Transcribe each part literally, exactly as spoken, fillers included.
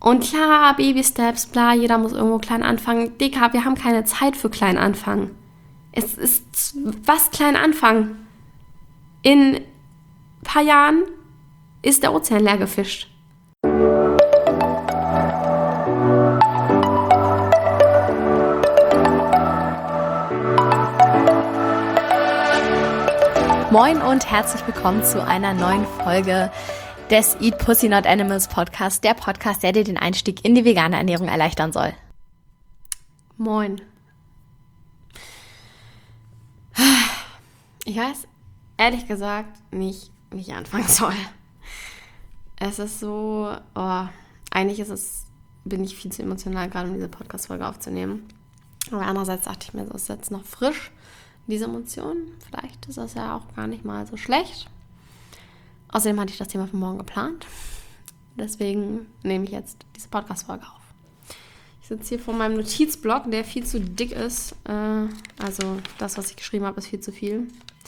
Und klar, Baby-Steps, bla, jeder muss irgendwo klein anfangen. Digga, wir haben keine Zeit für klein anfangen. Es ist, was klein anfangen? In ein paar Jahren ist der Ozean leer gefischt. Moin und herzlich willkommen zu einer neuen Folge des Eat Pussy Not Animals Podcast, der Podcast, der dir den Einstieg in die vegane Ernährung erleichtern soll. Moin. Ich weiß ehrlich gesagt nicht, wie ich anfangen soll. Es ist so, oh, eigentlich ist es, bin ich viel zu emotional, gerade um diese Podcast-Folge aufzunehmen. Aber andererseits dachte ich mir, so ist jetzt noch frisch, diese Emotion. Vielleicht ist das ja auch gar nicht mal so schlecht. Außerdem hatte ich das Thema für morgen geplant. Deswegen nehme ich jetzt diese Podcast-Folge auf. Ich sitze hier vor meinem Notizblock, der viel zu dick ist. Also das, was ich geschrieben habe, ist viel zu viel.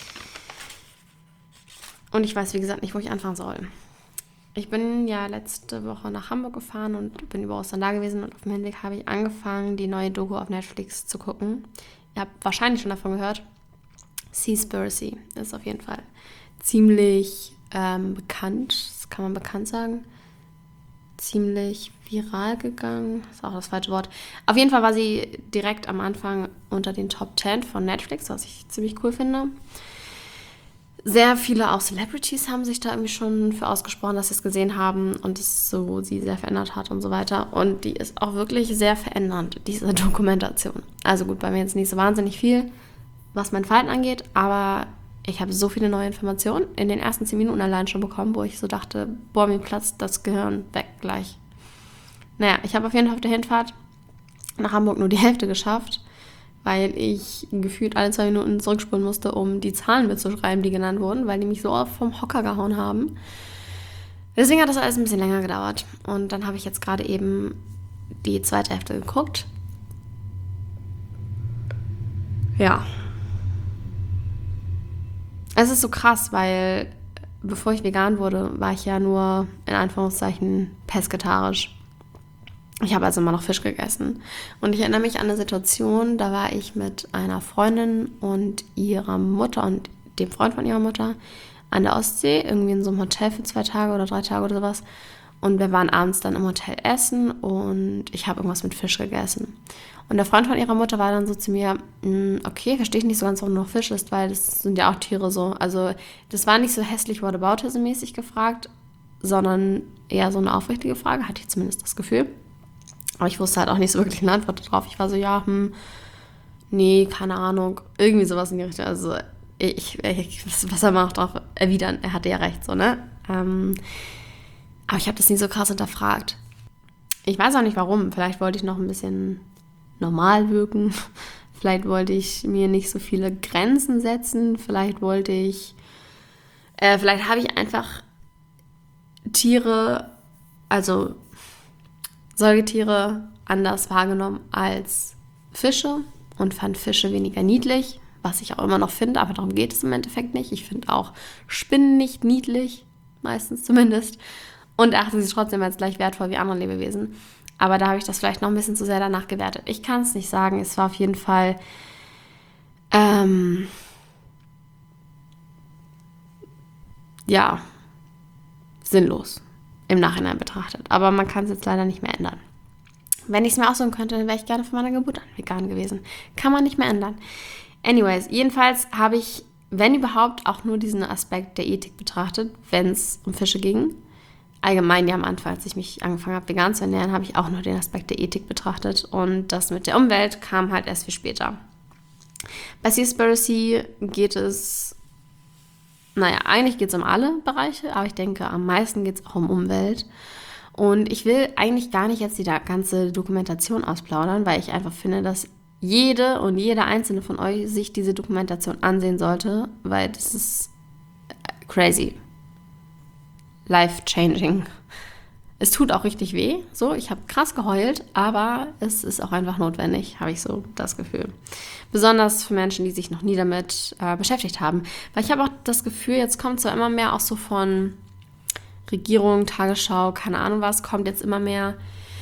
Und ich weiß, wie gesagt, nicht, wo ich anfangen soll. Ich bin ja letzte Woche nach Hamburg gefahren und bin über Ostern da gewesen. Und auf dem Hinweg habe ich angefangen, die neue Doku auf Netflix zu gucken. Ihr habt wahrscheinlich schon davon gehört. Seaspiracy ist auf jeden Fall ziemlich ähm, bekannt. Das kann man bekannt sagen. Ziemlich viral gegangen. Das ist auch das falsche Wort. Auf jeden Fall war sie direkt am Anfang unter den Top zehn von Netflix, was ich ziemlich cool finde. Sehr viele auch Celebrities haben sich da irgendwie schon für ausgesprochen, dass sie es gesehen haben und es so sie sehr verändert hat und so weiter. Und die ist auch wirklich sehr verändernd, diese Dokumentation. Also gut, bei mir jetzt nicht so wahnsinnig viel, was mein Verhalten angeht, aber ich habe so viele neue Informationen in den ersten zehn Minuten allein schon bekommen, wo ich so dachte, boah, mir platzt das Gehirn weg gleich. Naja, ich habe auf jeden Fall auf der Hinfahrt nach Hamburg nur die Hälfte geschafft, weil ich gefühlt alle zwei Minuten zurückspulen musste, um die Zahlen mitzuschreiben, die genannt wurden, weil die mich so oft vom Hocker gehauen haben. Deswegen hat das alles ein bisschen länger gedauert. Und dann habe ich jetzt gerade eben die zweite Hälfte geguckt. Ja. Es ist so krass, weil bevor ich vegan wurde, war ich ja nur in Anführungszeichen pesketarisch. Ich habe also immer noch Fisch gegessen. Und ich erinnere mich an eine Situation, da war ich mit einer Freundin und ihrer Mutter und dem Freund von ihrer Mutter an der Ostsee, irgendwie in so einem Hotel für zwei Tage oder drei Tage oder sowas. Und wir waren abends dann im Hotel essen und ich habe irgendwas mit Fisch gegessen. Und der Freund von ihrer Mutter war dann so zu mir, okay, verstehe ich nicht so ganz, warum du noch Fisch isst, weil das sind ja auch Tiere so. Also das war nicht so hässlich Whataboutism-mäßig gefragt, sondern eher so eine aufrichtige Frage, hatte ich zumindest das Gefühl. Aber ich wusste halt auch nicht so wirklich eine Antwort darauf. Ich war so, ja, hm, nee, keine Ahnung. Irgendwie sowas in die Richtung. Also ich, ich was er macht, auch erwidern, er hatte ja recht, so, ne? Ähm, aber ich habe das nie so krass hinterfragt. Ich weiß auch nicht warum. Vielleicht wollte ich noch ein bisschen normal wirken. Vielleicht wollte ich mir nicht so viele Grenzen setzen. Vielleicht wollte ich, äh, vielleicht habe ich einfach Tiere, also Säugetiere anders wahrgenommen als Fische und fand Fische weniger niedlich, was ich auch immer noch finde, aber darum geht es im Endeffekt nicht. Ich finde auch Spinnen nicht niedlich, meistens zumindest, und achte sie trotzdem als gleich wertvoll wie andere Lebewesen. Aber da habe ich das vielleicht noch ein bisschen zu sehr danach gewertet. Ich kann es nicht sagen, es war auf jeden Fall ähm, ja, sinnlos. Im Nachhinein betrachtet. Aber man kann es jetzt leider nicht mehr ändern. Wenn ich es mir aussuchen könnte, dann wäre ich gerne von meiner Geburt an vegan gewesen. Kann man nicht mehr ändern. Anyways, jedenfalls habe ich, wenn überhaupt, auch nur diesen Aspekt der Ethik betrachtet, wenn es um Fische ging. Allgemein ja am Anfang, als ich mich angefangen habe, vegan zu ernähren, habe ich auch nur den Aspekt der Ethik betrachtet. Und das mit der Umwelt kam halt erst viel später. Bei Seaspiracy geht es Naja, eigentlich geht es um alle Bereiche, aber ich denke, am meisten geht es auch um Umwelt. Und ich will eigentlich gar nicht jetzt die ganze Dokumentation ausplaudern, weil ich einfach finde, dass jede und jeder einzelne von euch sich diese Dokumentation ansehen sollte, weil das ist crazy. Life-changing. Es tut auch richtig weh, so, ich habe krass geheult, aber es ist auch einfach notwendig, habe ich so das Gefühl. Besonders für Menschen, die sich noch nie damit äh, beschäftigt haben. Weil ich habe auch das Gefühl, jetzt kommt zwar immer mehr auch so von Regierung, Tagesschau, keine Ahnung was, kommt jetzt immer mehr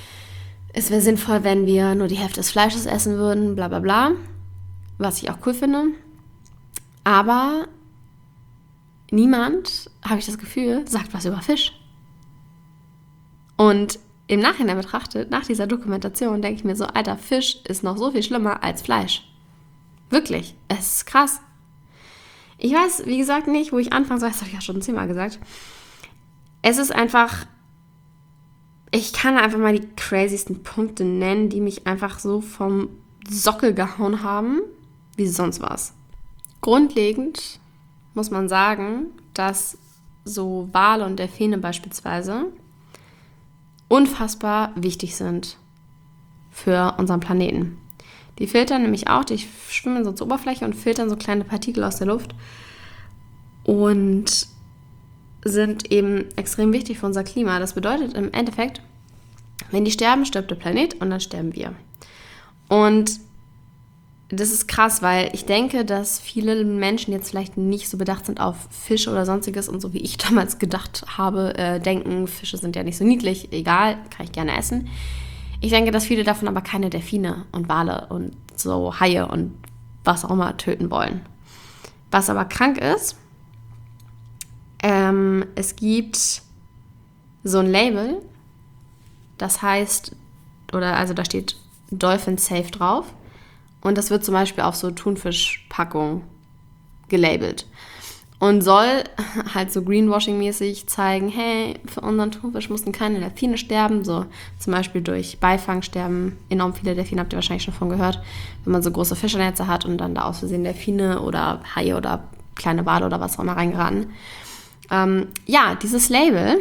es wäre sinnvoll, wenn wir nur die Hälfte des Fleisches essen würden, bla bla bla, was ich auch cool finde. Aber niemand, habe ich das Gefühl, sagt was über Fisch. Und im Nachhinein betrachtet, nach dieser Dokumentation, denke ich mir so, Alter, Fisch ist noch so viel schlimmer als Fleisch. Wirklich, es ist krass. Ich weiß, wie gesagt, nicht, wo ich anfangen soll, das habe ich ja schon zehnmal gesagt. Es ist einfach, ich kann einfach mal die crazysten Punkte nennen, die mich einfach so vom Sockel gehauen haben, wie sonst was. Grundlegend muss man sagen, dass so Wale und Delfine beispielsweise unfassbar wichtig sind für unseren Planeten. Die filtern nämlich auch, die schwimmen so zur Oberfläche und filtern so kleine Partikel aus der Luft und sind eben extrem wichtig für unser Klima. Das bedeutet im Endeffekt, wenn die sterben, stirbt der Planet und dann sterben wir. Und das ist krass, weil ich denke, dass viele Menschen jetzt vielleicht nicht so bedacht sind auf Fische oder sonstiges und so wie ich damals gedacht habe, äh, denken, Fische sind ja nicht so niedlich, egal, kann ich gerne essen. Ich denke, dass viele davon aber keine Delfine und Wale und so Haie und was auch immer töten wollen. Was aber krank ist, ähm, es gibt so ein Label, das heißt, oder also da steht Dolphin Safe drauf. Und das wird zum Beispiel auf so Thunfischpackungen gelabelt. Und soll halt so Greenwashing-mäßig zeigen, hey, für unseren Thunfisch mussten keine Delfine sterben. So zum Beispiel durch Beifang sterben enorm viele Delfine, habt ihr wahrscheinlich schon von gehört. Wenn man so große Fischernetze hat und dann da aus Versehen Delfine oder Haie oder kleine Wale oder was auch immer reingeraten. Ähm, ja, dieses Label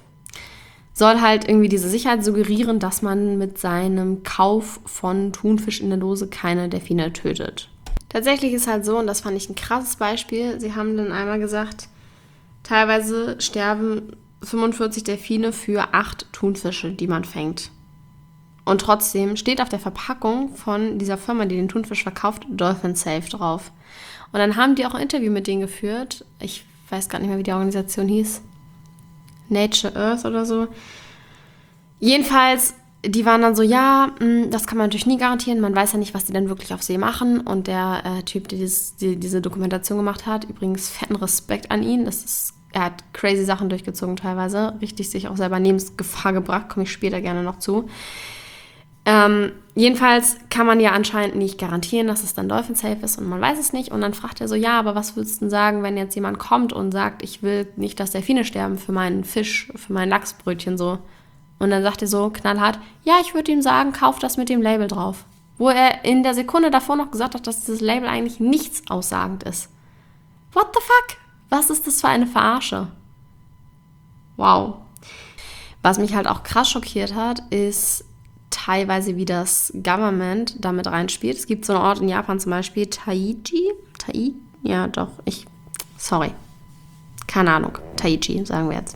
soll halt irgendwie diese Sicherheit suggerieren, dass man mit seinem Kauf von Thunfisch in der Dose keine Delfine tötet. Tatsächlich ist halt so, und das fand ich ein krasses Beispiel, sie haben dann einmal gesagt, teilweise sterben fünfundvierzig Delfine für acht Thunfische, die man fängt. Und trotzdem steht auf der Verpackung von dieser Firma, die den Thunfisch verkauft, Dolphin Safe drauf. Und dann haben die auch ein Interview mit denen geführt. Ich weiß gar nicht mehr, wie die Organisation hieß. Nature Earth oder so. Jedenfalls, die waren dann so, ja, das kann man natürlich nie garantieren. Man weiß ja nicht, was die dann wirklich auf See machen. Und der äh, Typ, der dieses, die, diese Dokumentation gemacht hat, übrigens fetten Respekt an ihn. Das ist, er hat crazy Sachen durchgezogen teilweise. Richtig sich auch selber in Lebensgefahr gebracht. Komme ich später gerne noch zu. Ähm, jedenfalls kann man ja anscheinend nicht garantieren, dass es dann Dolphin Safe ist und man weiß es nicht. Und dann fragt er so, ja, aber was würdest du denn sagen, wenn jetzt jemand kommt und sagt, ich will nicht, dass Delfine sterben für meinen Fisch, für mein Lachsbrötchen so. Und dann sagt er so knallhart, ja, ich würde ihm sagen, kauf das mit dem Label drauf. Wo er in der Sekunde davor noch gesagt hat, dass dieses Label eigentlich nichts aussagend ist. What the fuck? Was ist das für eine Verarsche? Wow. Was mich halt auch krass schockiert hat, ist teilweise, wie das Government damit reinspielt. Es gibt so einen Ort in Japan zum Beispiel, Taiji. Tai? Ja, doch, ich, sorry. Keine Ahnung. Taiji, sagen wir jetzt.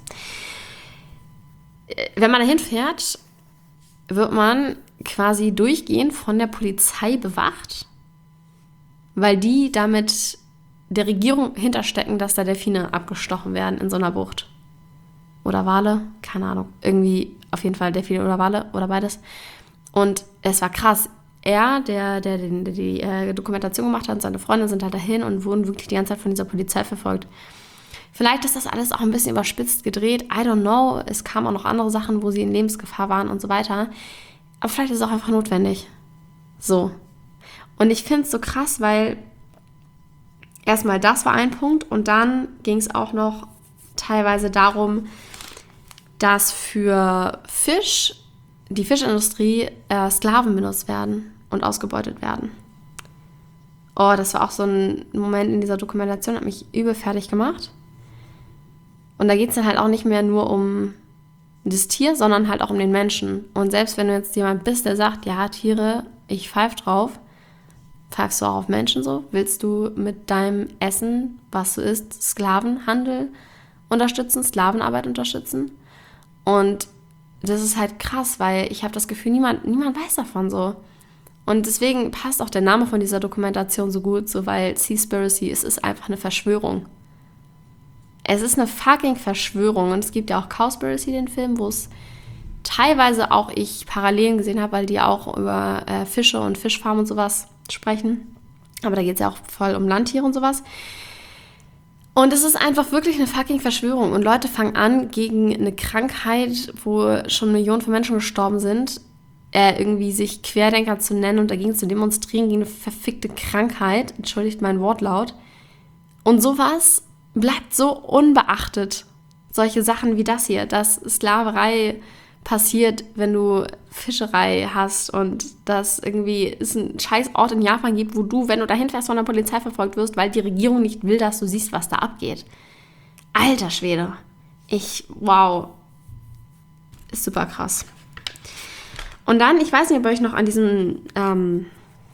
Wenn man dahin fährt, wird man quasi durchgehend von der Polizei bewacht, weil die damit der Regierung hinterstecken, dass da Delfine abgestochen werden in so einer Bucht. Oder Wale, keine Ahnung. Irgendwie auf jeden Fall Delfine oder Wale oder beides. Und es war krass. Er, der, der, der die, die äh, Dokumentation gemacht hat und seine Freunde sind halt dahin und wurden wirklich die ganze Zeit von dieser Polizei verfolgt. Vielleicht ist das alles auch ein bisschen überspitzt gedreht. I don't know. Es kamen auch noch andere Sachen, wo sie in Lebensgefahr waren und so weiter. Aber vielleicht ist es auch einfach notwendig. So. Und ich finde es so krass, weil erstmal das war ein Punkt und dann ging es auch noch teilweise darum, dass für Fisch, die Fischindustrie, äh, Sklaven benutzt werden und ausgebeutet werden. Oh, das war auch so ein Moment in dieser Dokumentation, hat mich übel fertig gemacht. Und da geht es dann halt auch nicht mehr nur um das Tier, sondern halt auch um den Menschen. Und selbst wenn du jetzt jemand bist, der sagt, ja, Tiere, ich pfeife drauf, pfeifst du auch auf Menschen so? Willst du mit deinem Essen, was du isst, Sklavenhandel unterstützen, Sklavenarbeit unterstützen? Und das ist halt krass, weil ich habe das Gefühl, niemand, niemand weiß davon so. Und deswegen passt auch der Name von dieser Dokumentation so gut, so weil Seaspiracy, es ist einfach eine Verschwörung. Es ist eine fucking Verschwörung. Und es gibt ja auch Cowspiracy, den Film, wo es teilweise auch ich Parallelen gesehen habe, weil die auch über äh, Fische und Fischfarmen und sowas sprechen. Aber da geht es ja auch voll um Landtiere und sowas. Und es ist einfach wirklich eine fucking Verschwörung. Und Leute fangen an, gegen eine Krankheit, wo schon Millionen von Menschen gestorben sind, äh, irgendwie sich Querdenker zu nennen und dagegen zu demonstrieren, gegen eine verfickte Krankheit. Entschuldigt meinen Wortlaut. Und sowas bleibt so unbeachtet. Solche Sachen wie das hier, dass Sklaverei passiert, wenn du Fischerei hast und dass irgendwie es einen scheiß Ort in Japan gibt, wo du, wenn du dahin fährst, von der Polizei verfolgt wirst, weil die Regierung nicht will, dass du siehst, was da abgeht. Alter Schwede. Ich, wow. Ist super krass. Und dann, ich weiß nicht, ob ihr euch noch an diesen ähm,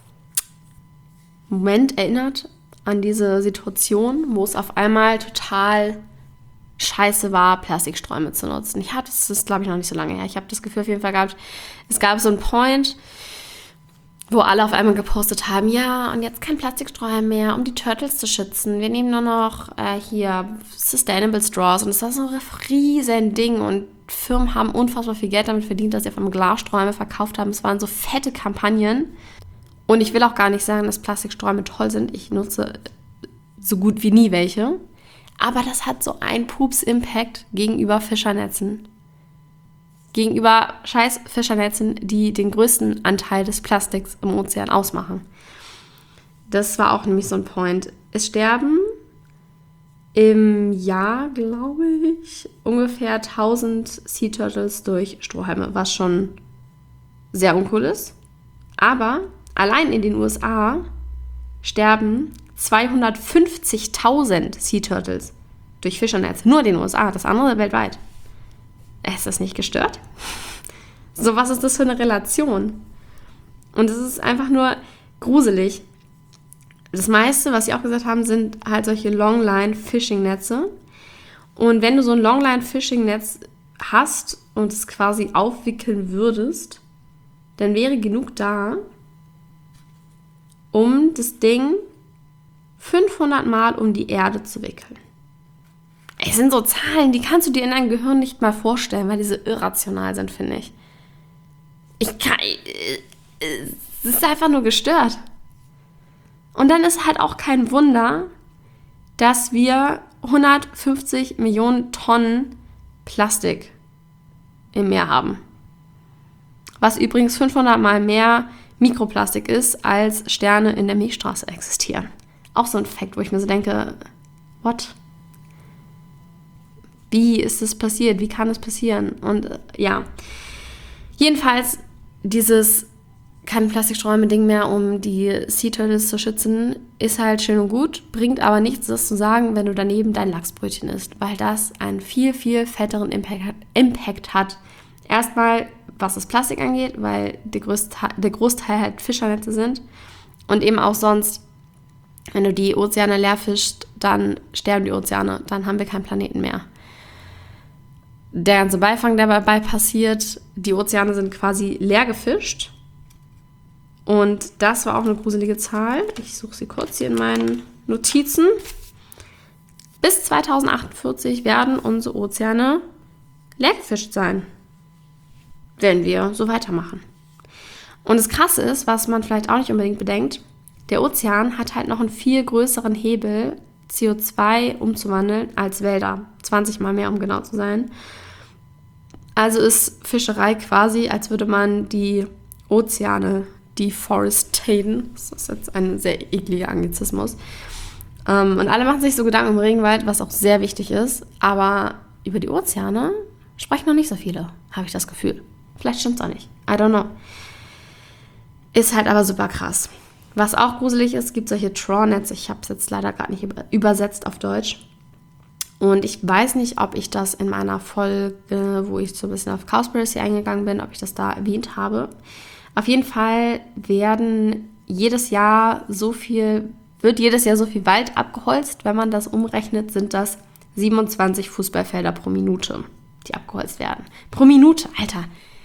Moment erinnert, an diese Situation, wo es auf einmal total scheiße war, Plastiksträume zu nutzen. Ich hatte, das ist, glaube ich, noch nicht so lange her. Ich habe das Gefühl auf jeden Fall gehabt, es gab so einen Point, wo alle auf einmal gepostet haben, ja, und jetzt kein Plastiksträume mehr, um die Turtles zu schützen. Wir nehmen nur noch äh, hier Sustainable Straws. Und das war so ein riesen Ding. Und Firmen haben unfassbar viel Geld damit verdient, dass sie vom Glassträume verkauft haben. Es waren so fette Kampagnen. Und ich will auch gar nicht sagen, dass Plastiksträume toll sind. Ich nutze so gut wie nie welche. Aber das hat so einen Pups-Impact gegenüber Fischernetzen. Gegenüber scheiß Fischernetzen, die den größten Anteil des Plastiks im Ozean ausmachen. Das war auch nämlich so ein Point. Es sterben im Jahr, glaube ich, ungefähr tausend Sea Turtles durch Strohhalme, was schon sehr uncool ist. Aber allein in den U S A sterben zweihundertfünfzigtausend Sea Turtles durch Fischernetz. Nur in den U S A, das andere weltweit. Ist das nicht gestört? So, was ist das für eine Relation? Und es ist einfach nur gruselig. Das meiste, was sie auch gesagt haben, sind halt solche Longline-Fishing-Netze. Und wenn du so ein Longline-Fishing-Netz hast und es quasi aufwickeln würdest, dann wäre genug da, um das Ding fünfhundert Mal um die Erde zu wickeln. Es sind so Zahlen, die kannst du dir in deinem Gehirn nicht mal vorstellen, weil die so irrational sind, finde ich. Ich kann... Es ist einfach nur gestört. Und dann ist halt auch kein Wunder, dass wir hundertfünfzig Millionen Tonnen Plastik im Meer haben. Was übrigens fünfhundert Mal mehr Mikroplastik ist, als Sterne in der Milchstraße existieren. Auch so ein Fact, wo ich mir so denke, what? Wie ist das passiert? Wie kann das passieren? Und äh, ja, jedenfalls dieses keine Plastiksträume-Ding mehr, um die Sea Turtles zu schützen, ist halt schön und gut, bringt aber nichts, das zu sagen, wenn du daneben dein Lachsbrötchen isst, weil das einen viel, viel fetteren Impact hat. Impact hat. Erstmal, was das Plastik angeht, weil der, größte, der Großteil halt Fischernetze sind und eben auch sonst, wenn du die Ozeane leer fischst, dann sterben die Ozeane, dann haben wir keinen Planeten mehr. Der ganze Beifang, der dabei passiert, die Ozeane sind quasi leer gefischt. Und das war auch eine gruselige Zahl. Ich suche sie kurz hier in meinen Notizen. Bis zweitausendachtundvierzig werden unsere Ozeane leer gefischt sein, wenn wir so weitermachen. Und das Krasse ist, was man vielleicht auch nicht unbedingt bedenkt, der Ozean hat halt noch einen viel größeren Hebel, C O zwei umzuwandeln, als Wälder. zwanzig Mal mehr, um genau zu sein. Also ist Fischerei quasi, als würde man die Ozeane deforestaten. Das ist jetzt ein sehr ekliger Anglizismus. Ähm, und alle machen sich so Gedanken um Regenwald, was auch sehr wichtig ist. Aber über die Ozeane sprechen noch nicht so viele, habe ich das Gefühl. Vielleicht stimmt es auch nicht. I don't know. Ist halt aber super krass. Was auch gruselig ist, gibt solche Trawnets. Ich habe es jetzt leider gerade nicht übersetzt auf Deutsch. Und ich weiß nicht, ob ich das in meiner Folge, wo ich so ein bisschen auf Cowspiracy eingegangen bin, ob ich das da erwähnt habe. Auf jeden Fall werden jedes Jahr so viel, wird jedes Jahr so viel Wald abgeholzt. Wenn man das umrechnet, sind das siebenundzwanzig Fußballfelder pro Minute, die abgeholzt werden. Pro Minute, Alter.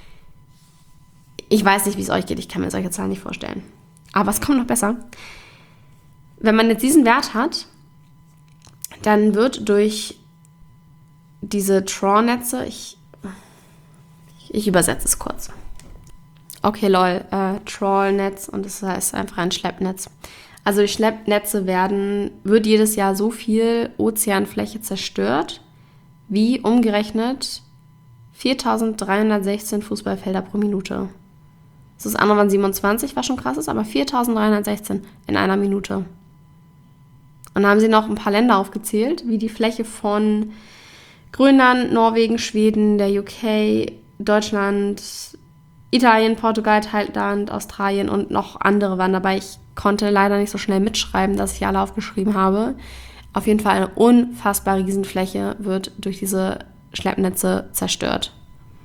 Ich weiß nicht, wie es euch geht. Ich kann mir solche Zahlen nicht vorstellen. Aber es kommt noch besser. Wenn man jetzt diesen Wert hat, dann wird durch diese Trawnetze, ich, Ich übersetze es kurz. Okay, lol, äh, Trawlnetz und das heißt einfach ein Schleppnetz. Also durch Schleppnetze werden, wird jedes Jahr so viel Ozeanfläche zerstört, wie umgerechnet viertausenddreihundertsechzehn Fußballfelder pro Minute. Das andere waren siebenundzwanzig, was schon krass ist, aber viertausenddreihundertsechzehn in einer Minute. Und dann haben sie noch ein paar Länder aufgezählt, wie die Fläche von Grönland, Norwegen, Schweden, der U K, Deutschland, Italien, Portugal, Thailand, Australien und noch andere waren dabei. Ich konnte leider nicht so schnell mitschreiben, dass ich alle aufgeschrieben habe. Auf jeden Fall eine unfassbar Riesenfläche wird durch diese Schleppnetze zerstört.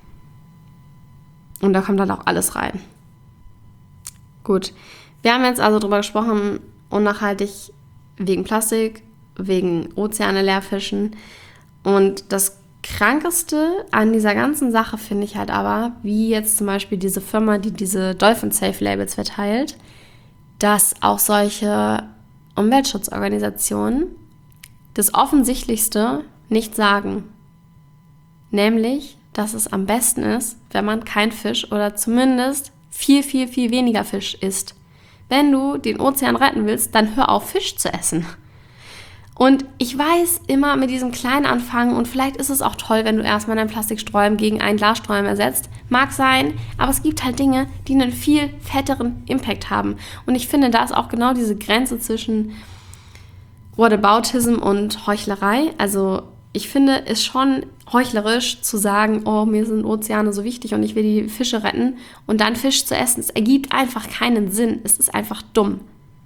Und da kommt dann auch alles rein. Gut, wir haben jetzt also darüber gesprochen, unnachhaltig wegen Plastik, wegen Ozeane leerfischen. Und das Krankeste an dieser ganzen Sache finde ich halt aber, wie jetzt zum Beispiel diese Firma, die diese Dolphin Safe Labels verteilt, dass auch solche Umweltschutzorganisationen das Offensichtlichste nicht sagen. Nämlich, dass es am besten ist, wenn man kein Fisch oder zumindest viel, viel, viel weniger Fisch isst. Wenn du den Ozean retten willst, dann hör auf, Fisch zu essen. Und ich weiß immer mit diesem kleinen Anfangen, und vielleicht ist es auch toll, wenn du erstmal deinen Plastiksträumen gegen einen Glassträum ersetzt. Mag sein, aber es gibt halt Dinge, die einen viel fetteren Impact haben. Und ich finde, da ist auch genau diese Grenze zwischen Whataboutism und Heuchlerei. Also ich finde es schon heuchlerisch zu sagen, oh, mir sind Ozeane so wichtig und ich will die Fische retten und dann Fisch zu essen. Es ergibt einfach keinen Sinn. Es ist einfach dumm.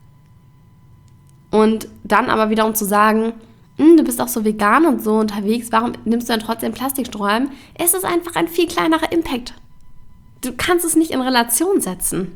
Und dann aber wiederum zu sagen, du bist auch so vegan und so unterwegs, warum nimmst du dann trotzdem Plastikstrohhalm? Es ist einfach ein viel kleinerer Impact. Du kannst es nicht in Relation setzen.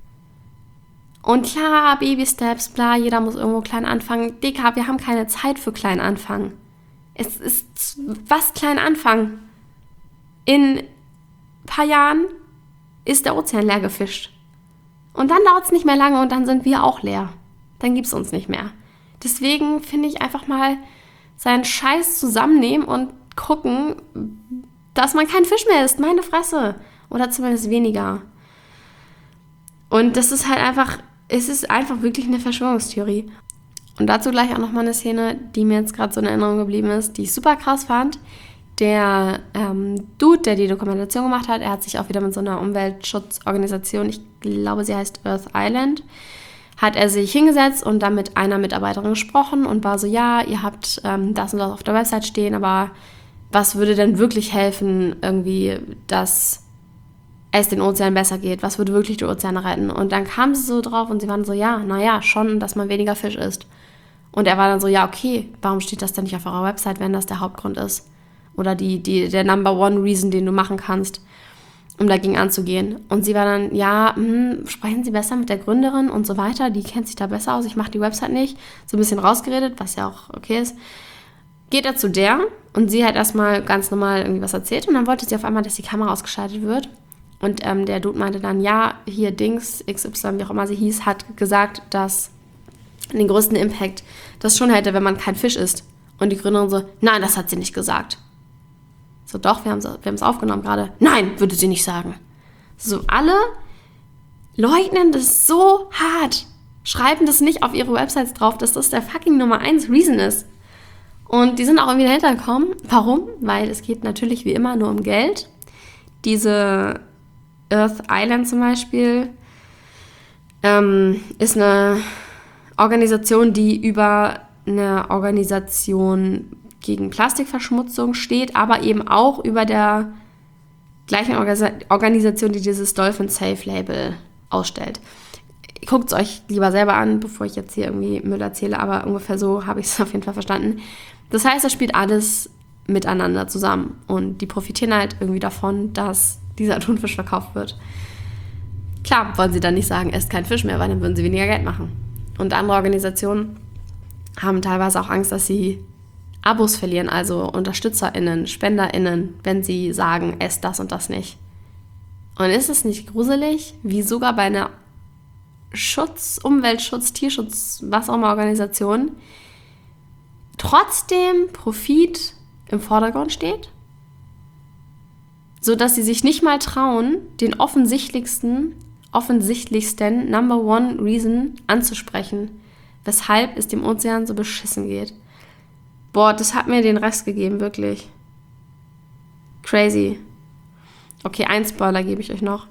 Und klar, Baby-Steps, bla, jeder muss irgendwo klein anfangen. Dicker, wir haben keine Zeit für klein anfangen. Es ist, was klein anfangen? In ein paar Jahren ist der Ozean leer gefischt. Und dann dauert es nicht mehr lange und dann sind wir auch leer. Dann gibt es uns nicht mehr. Deswegen finde ich einfach mal seinen Scheiß zusammennehmen und gucken, dass man kein Fisch mehr isst. Meine Fresse. Oder zumindest weniger. Und das ist halt einfach, es ist einfach wirklich eine Verschwörungstheorie. Und dazu gleich auch nochmal eine Szene, die mir jetzt gerade so in Erinnerung geblieben ist, die ich super krass fand. Der ähm, Dude, der die Dokumentation gemacht hat, er hat sich auch wieder mit so einer Umweltschutzorganisation, ich glaube, sie heißt Earth Island, hat er sich hingesetzt und dann mit einer Mitarbeiterin gesprochen und war so, ja, ihr habt ähm, das und das auf der Website stehen, aber was würde denn wirklich helfen, irgendwie, dass es den Ozean besser geht? Was würde wirklich die Ozeane retten? Und dann kam sie so drauf und sie waren so, ja, naja, schon, dass man weniger Fisch isst. Und er war dann so, ja, okay, warum steht das denn nicht auf eurer Website, wenn das der Hauptgrund ist? Oder die, die, der Number One Reason, den du machen kannst, um dagegen anzugehen. Und sie war dann, ja, hm, sprechen Sie besser mit der Gründerin und so weiter, die kennt sich da besser aus, ich mache die Website nicht. So ein bisschen rausgeredet, was ja auch okay ist. Geht er zu der und sie hat erstmal ganz normal irgendwie was erzählt und dann wollte sie auf einmal, dass die Kamera ausgeschaltet wird. Und ähm, der Dude meinte dann, ja, hier Dings, X Y, wie auch immer sie hieß, hat gesagt, dass den größten Impact das schon hätte, wenn man kein Fisch isst. Und die Gründerin so, nein, das hat sie nicht gesagt. So, doch, wir haben es aufgenommen gerade. Nein, würde sie nicht sagen. So, alle leugnen das so hart. Schreiben das nicht auf ihre Websites drauf, dass das der fucking Nummer eins Reason ist. Und die sind auch irgendwie dahinter gekommen. Warum? Weil es geht natürlich wie immer nur um Geld. Diese Earth Island zum Beispiel ähm, ist eine Organisation, die über eine Organisation gegen Plastikverschmutzung steht, aber eben auch über der gleichen Organ- Organisation, die dieses Dolphin Safe Label ausstellt. Guckt es euch lieber selber an, bevor ich jetzt hier irgendwie Müll erzähle, aber ungefähr so habe ich es auf jeden Fall verstanden. Das heißt, es spielt alles miteinander zusammen und die profitieren halt irgendwie davon, dass dieser Thunfisch verkauft wird. Klar wollen sie dann nicht sagen, esst kein Fisch mehr, weil dann würden sie weniger Geld machen. Und andere Organisationen haben teilweise auch Angst, dass sie Abos verlieren, also UnterstützerInnen, SpenderInnen, wenn sie sagen, esst das und das nicht. Und ist es nicht gruselig, wie sogar bei einer Schutz, Umweltschutz, Tierschutz, was auch immer Organisation trotzdem Profit im Vordergrund steht? sodass sie sich nicht mal trauen, den offensichtlichsten, offensichtlichsten Number One Reason anzusprechen, weshalb es dem Ozean so beschissen geht. Boah, das hat mir den Rest gegeben, wirklich. Crazy. Okay, einen Spoiler gebe ich euch noch.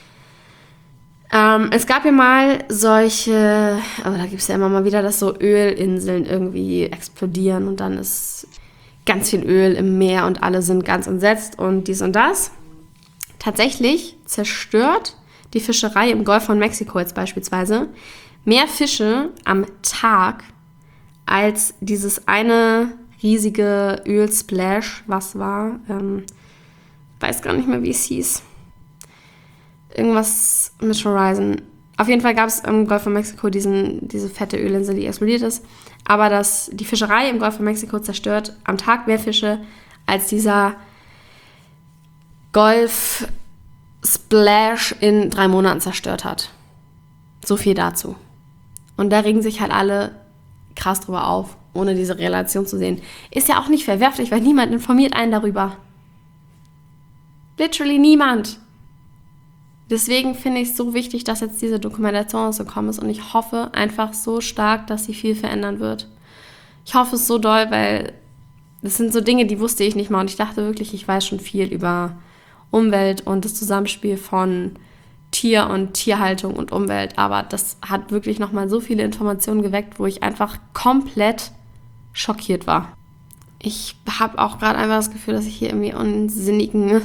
Ähm, es gab ja mal solche, aber da gibt es ja immer mal wieder, dass so Ölinseln irgendwie explodieren und dann ist ganz viel Öl im Meer und alle sind ganz entsetzt und dies und das. Tatsächlich zerstört die Fischerei im Golf von Mexiko jetzt beispielsweise mehr Fische am Tag als dieses eine riesige Ölsplash, was war, ähm, weiß gar nicht mehr, wie es hieß. Irgendwas mit Horizon. Auf jeden Fall gab es im Golf von Mexiko diesen, diese fette Ölinsel, die explodiert ist. Aber das, die Fischerei im Golf von Mexiko zerstört am Tag mehr Fische, als dieser Golf-Splash in drei Monaten zerstört hat. So viel dazu. Und da regen sich halt alle krass drüber auf, ohne diese Relation zu sehen. Ist ja auch nicht verwerflich, weil niemand informiert einen darüber. Literally niemand. Deswegen finde ich es so wichtig, dass jetzt diese Dokumentation rausgekommen ist und ich hoffe einfach so stark, dass sie viel verändern wird. Ich hoffe es so doll, weil das sind so Dinge, die wusste ich nicht mal und ich dachte wirklich, ich weiß schon viel über Umwelt und das Zusammenspiel von Tier und Tierhaltung und Umwelt, aber das hat wirklich nochmal so viele Informationen geweckt, wo ich einfach komplett schockiert war. Ich habe auch gerade einfach das Gefühl, dass ich hier irgendwie unsinnigen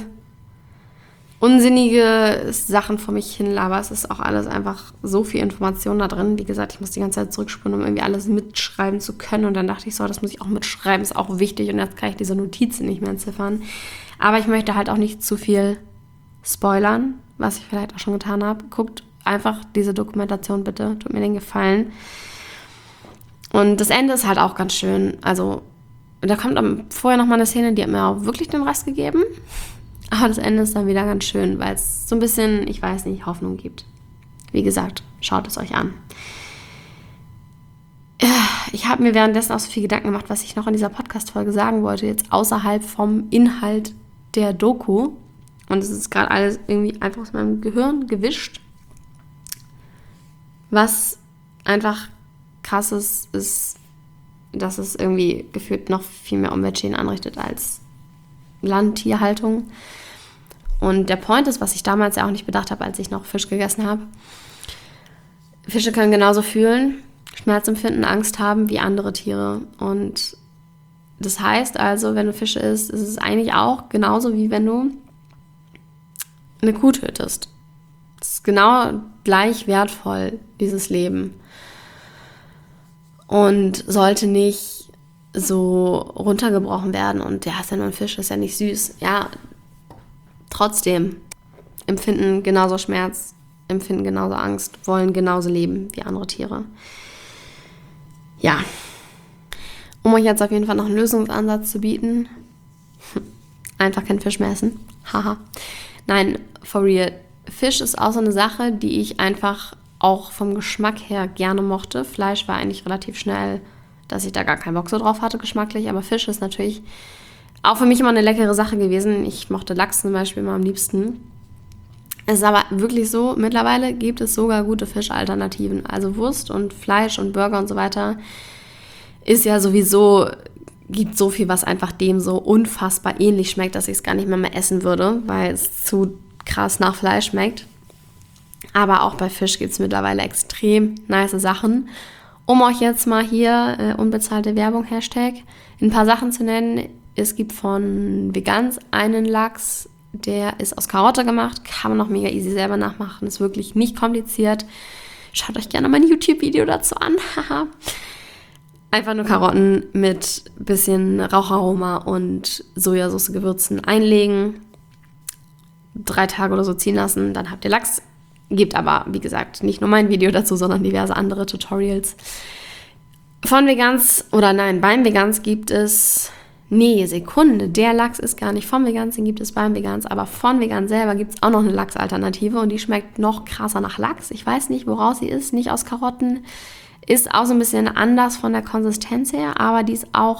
unsinnige Sachen vor mich hin laber. Es ist auch alles einfach so viel Information da drin. Wie gesagt, ich muss die ganze Zeit zurückspulen, um irgendwie alles mitschreiben zu können. Und dann dachte ich so, das muss ich auch mitschreiben, ist auch wichtig. Und jetzt kann ich diese Notizen nicht mehr entziffern. Aber ich möchte halt auch nicht zu viel spoilern, was ich vielleicht auch schon getan habe. Guckt einfach diese Dokumentation bitte. Tut mir den Gefallen. Und das Ende ist halt auch ganz schön. Also, da kommt vorher noch mal eine Szene, die hat mir auch wirklich den Rest gegeben. Aber das Ende ist dann wieder ganz schön, weil es so ein bisschen, ich weiß nicht, Hoffnung gibt. Wie gesagt, schaut es euch an. Ich habe mir währenddessen auch so viel Gedanken gemacht, was ich noch in dieser Podcast-Folge sagen wollte, jetzt außerhalb vom Inhalt der Doku. Und es ist gerade alles irgendwie einfach aus meinem Gehirn gewischt. Was einfach krass ist, ist, dass es irgendwie gefühlt noch viel mehr Umweltschäden anrichtet als Landtierhaltung. Und der Point ist, was ich damals ja auch nicht bedacht habe, als ich noch Fisch gegessen habe. Fische können genauso fühlen, Schmerz empfinden, Angst haben wie andere Tiere. Und das heißt also, wenn du Fische isst, ist es eigentlich auch genauso, wie wenn du eine Kuh tötest. Es ist genau gleich wertvoll, dieses Leben. Und sollte nicht so runtergebrochen werden. Und ja, ist ja nur ein Fisch, ist ja nicht süß. Ja, trotzdem empfinden genauso Schmerz, empfinden genauso Angst, wollen genauso leben wie andere Tiere. Ja. Um euch jetzt auf jeden Fall noch einen Lösungsansatz zu bieten. Einfach kein Fisch mehr essen. Haha. Nein, for real. Fisch ist auch so eine Sache, die ich einfach auch vom Geschmack her gerne mochte. Fleisch war eigentlich relativ schnell, dass ich da gar keinen Bock so drauf hatte, geschmacklich. Aber Fisch ist natürlich auch für mich immer eine leckere Sache gewesen. Ich mochte Lachs zum Beispiel immer am liebsten. Es ist aber wirklich so, mittlerweile gibt es sogar gute Fischalternativen. Also Wurst und Fleisch und Burger und so weiter ist ja sowieso, gibt so viel, was einfach dem so unfassbar ähnlich schmeckt, dass ich es gar nicht mehr, mehr essen würde, weil es zu krass nach Fleisch schmeckt. Aber auch bei Fisch gibt es mittlerweile extrem nice Sachen. Um euch jetzt mal hier äh, unbezahlte Werbung, Hashtag, ein paar Sachen zu nennen. Es gibt von Vegans einen Lachs, der ist aus Karotte gemacht, kann man noch mega easy selber nachmachen, ist wirklich nicht kompliziert. Schaut euch gerne mein YouTube-Video dazu an. Einfach nur Karotten mit bisschen Raucharoma und Sojasauce Gewürzen einlegen, drei Tage oder so ziehen lassen, dann habt ihr Lachs. Gibt aber, wie gesagt, nicht nur mein Video dazu, sondern diverse andere Tutorials. Von Vegans, oder nein, beim Vegans gibt es, nee, Sekunde, der Lachs ist gar nicht vom Vegans, den gibt es beim Vegans, aber von Vegans selber gibt es auch noch eine Lachsalternative und die schmeckt noch krasser nach Lachs. Ich weiß nicht, woraus sie ist, nicht aus Karotten. Ist auch so ein bisschen anders von der Konsistenz her, aber die ist auch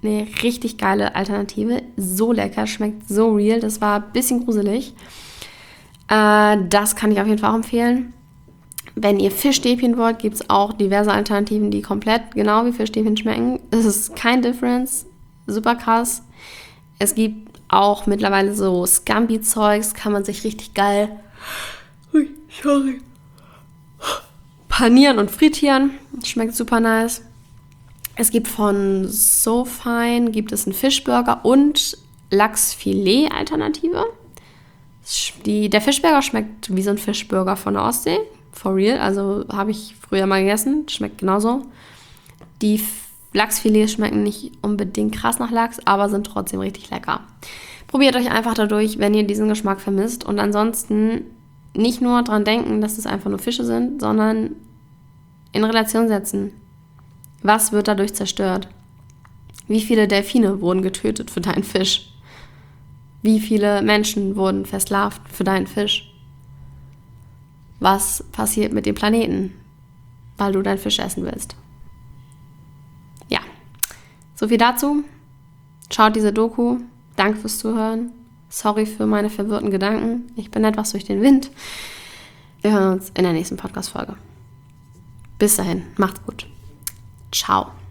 eine richtig geile Alternative. So lecker, schmeckt so real. Das war ein bisschen gruselig. Äh, das kann ich auf jeden Fall auch empfehlen. Wenn ihr Fischstäbchen wollt, gibt es auch diverse Alternativen, die komplett genau wie Fischstäbchen schmecken. Es ist kein Difference. Super krass. Es gibt auch mittlerweile so Scampi-Zeugs, kann man sich richtig geil Ui, sorry. panieren und frittieren. Schmeckt super nice. Es gibt von SoFine gibt es einen Fischburger und Lachsfilet-Alternative. Die, der Fischburger schmeckt wie so ein Fischburger von der Ostsee. For real. Also habe ich früher mal gegessen. Schmeckt genauso. Die Lachsfilets schmecken nicht unbedingt krass nach Lachs, aber sind trotzdem richtig lecker. Probiert euch einfach dadurch, wenn ihr diesen Geschmack vermisst. Und ansonsten nicht nur dran denken, dass es einfach nur Fische sind, sondern in Relation setzen. Was wird dadurch zerstört? Wie viele Delfine wurden getötet für deinen Fisch? Wie viele Menschen wurden versklavt für deinen Fisch? Was passiert mit dem Planeten, weil du deinen Fisch essen willst? Ja, so viel dazu. Schaut diese Doku. Danke fürs Zuhören. Sorry für meine verwirrten Gedanken. Ich bin etwas durch den Wind. Wir hören uns in der nächsten Podcast-Folge. Bis dahin, macht's gut. Ciao.